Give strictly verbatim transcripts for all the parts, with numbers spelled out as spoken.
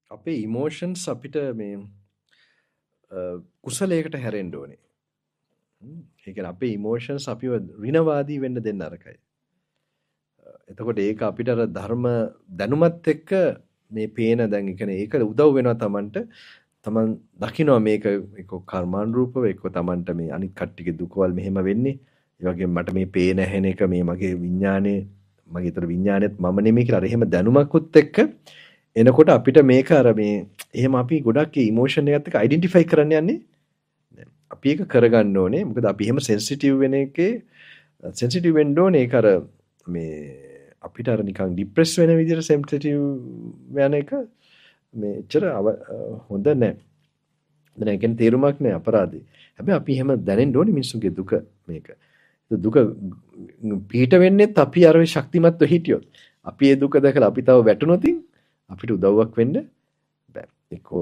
අපේ ඉමෝෂන්ස් අපිට මේ අ, කුසලයකට හැරෙන්න ඕනේ. හ්ම්. ඒ කියන්නේ අපේ ඉමෝෂන්ස් අපිව ඍණවාදී වෙන්න දෙන්න අරකයි. එතකොට ඒක අපිට අර ධර්ම දැනුමත් එක්ක මේ පේන දැන් ඒ කියන්නේ ඒක උදව් වෙනවා Tamanට. Taman දකිනවා මේක එක්ක කර්මානුරූපව එක්ක Tamanට මේ අනිත් කට්ටියගේ දුකවල් මෙහෙම වෙන්නේ. ඒ වගේම මට මේ පේන ඇහෙන එක මේ මගේ විඥානේ මගේ ඒතර විඥානෙත් මම නෙමෙයි කියලා අර එහෙම දැනුමකුත් එක්ක එනකොට අපිට මේක අර මේ එහෙම අපි ගොඩක් ඉමෝෂන් එකත් එක්ක අයිඩෙන්ටිෆයි කරන්න යන්නේ නැහැ. අපි ඒක කරගන්න ඕනේ. මොකද අපි එහෙම සෙන්සිටිව් වෙන එකේ සෙන්සිටිව් වෙන්න ඕනේ. ඒක අර මේ අපිට අර නිකන් ડિප්‍රෙස් වෙන විදිහට සෙන්සිටිව් වෙන එක මේ එච්චර හොඳ නැහැ. දැන් ඒකෙන් තේරුමක් නැහැ අපරාධේ. හැබැයි අපි එහෙම දැනෙන්න ඕනේ මිනිස්සුගේ දුක මේක. දුක පිට වෙන්නේත් අපි අර ශක්තිමත්ව හිටියොත්. අපි ඒ දුක දැකලා අපි තව වැටුනොත් අපිට උදව්වක් වෙන්න බෑ. ඒකෝ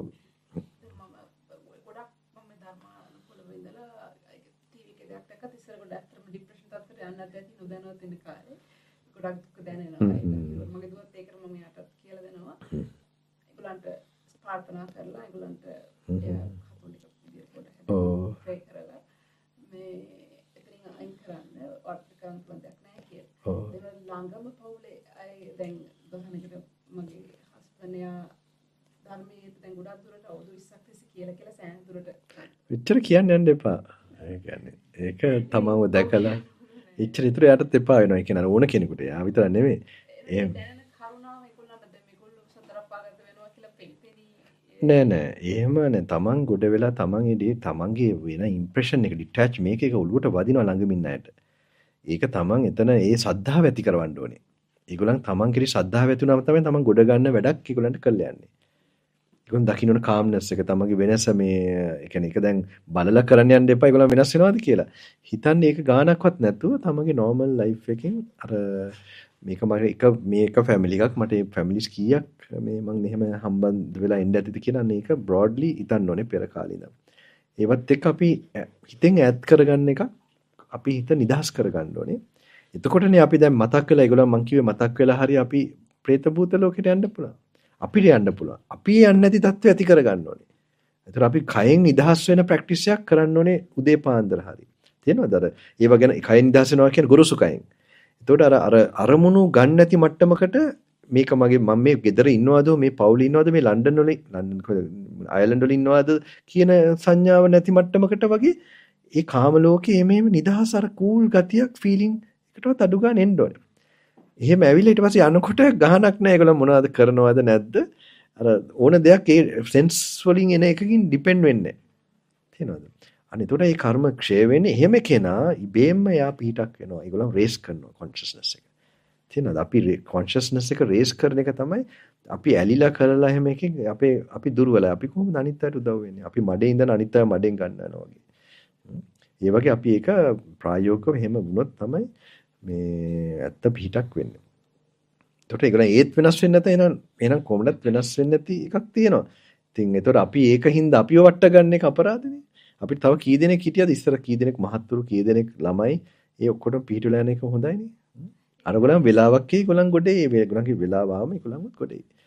ගොඩක් මම ධර්මානුකූලව ඉඳලා ටීවී එකේ දැක්ක එකත් ඉස්සර ගොඩක් අතරම ඩිප්‍රෙෂන් තත්ත්වයට යන්නත් ඇති නොදැනුවත් ඉන්න කාලේ ගොඩක් දුක් දැනෙනවා. මගේ දුවත් ඒකට මම යාටත් කියලා දෙනවා. ඒගොල්ලන්ට ප්‍රාර්ථනා කරලා ඒගොල්ලන්ට කතෝලික විදියට පොඩ්ඩක් ප්‍රේ කරලා මේ එතනින් අයින් කරන්න වර්තකම් දෙයක් නැහැ කියලා. ඒක ළඟම පවුලේ අය දැන් උදාහරණයකට මගේ හස්බන්ඩ්යා ධර්මයේ දැන් ගොඩක් දුරට අවුරුදු විස්සක් තිස්සේ කියලා කියලා සෑහෙන දුරට එච්චර කියන්න යන්න එපා. ඒ කියන්නේ ඒක තමව දැකලා එච්චර ඉතුරු යටත් එපා වෙනවා. ඒ කියන්නේ ඕන කෙනෙකුට. යා විතර නෙමෙයි. එහෙම නෑ නෑ එහෙම නෑ. තමන් ගොඩ වෙලා තමන් ඉදී තමන්ගේ වෙන ඉම්ප්‍රෙෂන් එක ඩිටැච් මේක එක ඔලුවට වදිනවා ළඟම ඉන්න අයට. ඒක තමන් එතන ඒ සද්ධාව ඇති කරවන්න ඕනේ. ඒගොල්ලන් තමන් කිරි සද්ධාව ඇති වුණාම තමයි තමන් ගොඩ ගන්න වැඩක් ඒගොල්ලන්ට කරලා යන්නේ. ඒගොල්ලන් දකින්න ඕන කාම්නස් එක තමන්ගේ වෙනස මේ ඒ කියන්නේ ඒක දැන් බලලා කරන්න යන්න එපා ඒගොල්ලන් වෙනස් වෙනවද කියලා. හිතන්නේ ඒක ගානක්වත් නැතුව තමන්ගේ නෝමල් ලයිෆ් එකකින් අර මේක මගේ එක මේක ෆැමිලි එකක් මට මේ ෆැමිලිස් කීයක් මේ මම මෙහෙම හම්බන්ද වෙලා ඉන්න ඇතිද කියලා මේක බ්‍රෝඩ්ලි හිතන්න ඕනේ පෙර කාලේ ඉඳන්. ඒවත් එක්ක අපි හිතෙන් ඈඩ් කරගන්න එක අපි හිත නිදහස් කරගන්න ඕනේ. එතකොටනේ අපි දැන් මතක් වෙලා ඒගොල්ලන් මං කිව්වේ මතක් වෙලා හරි අපි പ്രേත භූත ලෝකෙට යන්න පුළුවන්. අපිට යන්න පුළුවන්. අපි යන්නේ නැති තත්ත්වය ඇති කරගන්න ඕනේ. ඒතර අපි කයෙන් නිදහස් වෙන ප්‍රැක්ටිස් එකක් කරන්න ඕනේ උදේ පාන්දර හරි. තේරෙනවද? අර ඒව ගැන කයෙන් නිදහස් වෙනවා කියන්නේ ගොරෝසු කයෙන්. එතකොට අර අර අරමුණු ගන්න නැති මට්ටමකට මේක මගේ මම මේ ගෙදර ඉන්නවද මේ පවුලේ ඉන්නවද මේ ලන්ඩන් වල ලන්ඩන් අයර්ලන්ඩ් වල ඉන්නවද කියන සංඥාව නැති මට්ටමකට වගේ ඒ කාම ලෝකේ එමෙම නිදහස් අර කූල් ගතියක් ෆීලිං එකටවත් අඩු ගන්න එන්න ඕනේ. එහෙම ඇවිල්ලා ඊට පස්සේ යනකොට ගහනක් නැහැ ඒගොල්ලෝ මොනවද කරනවද නැද්ද? අර ඕන දෙයක් ඒ සෙන්ස් වලින් එන එකකින් ඩිපෙන්ඩ් වෙන්නේ නැහැ. තේනවද? අනිත් උඩ ඒ කර්ම ක්ෂය වෙන්නේ එහෙම කෙනා ඉබේම යා පිටක් වෙනවා. ඒගොල්ලෝ රේස් කරනවා කොන්ෂස්නස් එක. තේනවද? අපි කොන්ෂස්නස් එක රේස් කරන එක තමයි අපි ඇලිලා කරලා එහෙම එකකින් අපේ අපි දුර්වලයි. අපි කොහොමද අනිත් අයට උදව් වෙන්නේ? අපි මඩේ ඉඳන් අනිත් අය මඩෙන් ගන්නවා වගේ. ඒ වගේ අපි ඒක ප්‍රායෝගිකව එහෙම වුණොත් තමයි මේ ඇත්ත පිටක් වෙන්නේ. ඒකට ඒගොල්ලන් ඒත් වෙනස් වෙන්නේ නැත එහෙනම් එහෙනම් කොහොමදත් වෙනස් වෙන්නේ නැති එකක් තියෙනවා. ඉතින් ඒතකොට අපි ඒකින්ද අපිව වට ගන්න එක අපරාධනේ. අපිට තව කී දෙනෙක් හිටියද ඉස්සර කී දෙනෙක් මහත්තුරු කී දෙනෙක් ළමයි ඒ ඔක්කොටම පිටුලා යන එක හොඳයිනේ. අරගොල්ලන් වෙලාවක් ඒගොල්ලන් ගොඩේ ඒගොල්ලන්ගේ වෙලාව ආවම ඒගොල්ලන්වත් ගොඩේ.